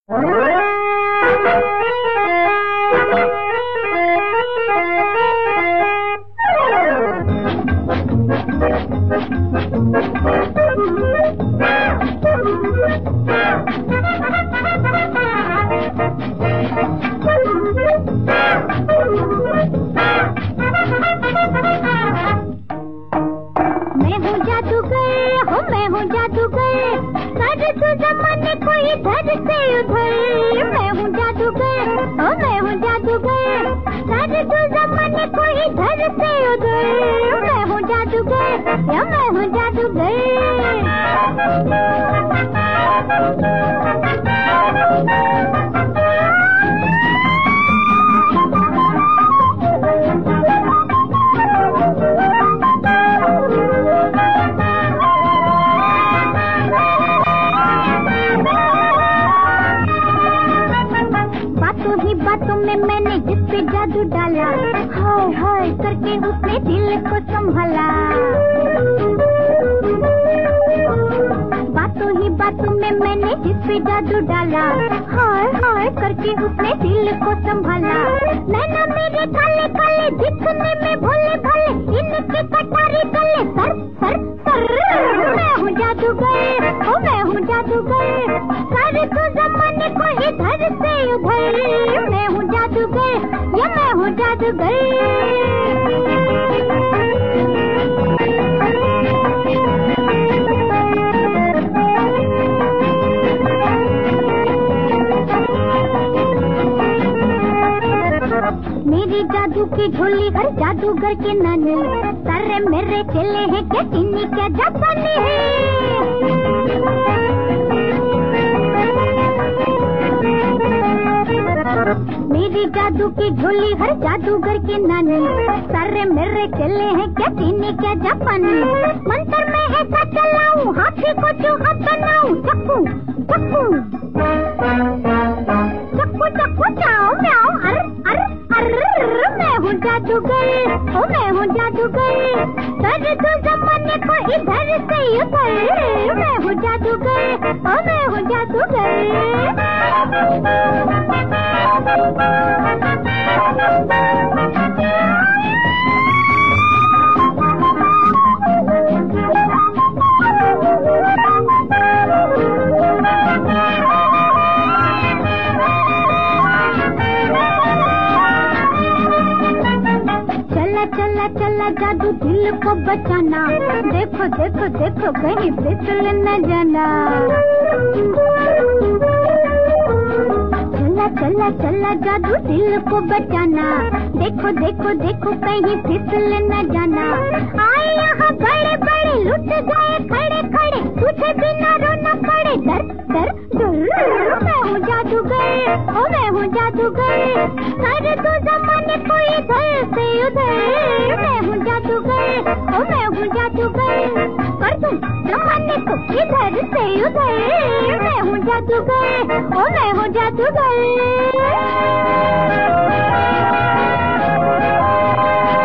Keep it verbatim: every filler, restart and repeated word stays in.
मेरी जादू की झोली हर जादूगर के नानी, सारे मेरे चेले हैं क्या चीनी क्या जापानी है। मेरी जादू की झोली हर जादूगर के नानी, सारे मेरे चेले हैं क्या चीनी क्या जापानी। मंत्र में ऐसा चलाऊं हाथी को चूहा बनाऊं, चक्कू चक्कू चक्कू चक्कू चाओ म्याओ अर अर अर। मैं हूँ जादूगर, ओ मैं हूँ जादूगर, कर दो जमाने को इधर से उधर। मैं हूँ जादूगर, ओ मैं हूँ जादूगर। चला चला जादू दिल को बचाना, देखो देखो देखो कहीं फिसल न जाना। चला चला चला जादू दिल को बचाना, देखो देखो देखो कहीं फिसल न जाना। आए यहाँ बड़े बड़े लुट गए खड़े खड़े, तुझे बिना रोना पड़े डर डर डर। मैं हूँ जादूगर, ओ मैं हूँ जादूगर, कर दो जमाने को इधर से उधर। मैं हूँ जादूगर, ओ मैं हूँ जादूगर, कर दूं जमाने को इधर से उधर। मैं हूँ जादूगर, ओ मैं हूँ जादूगर।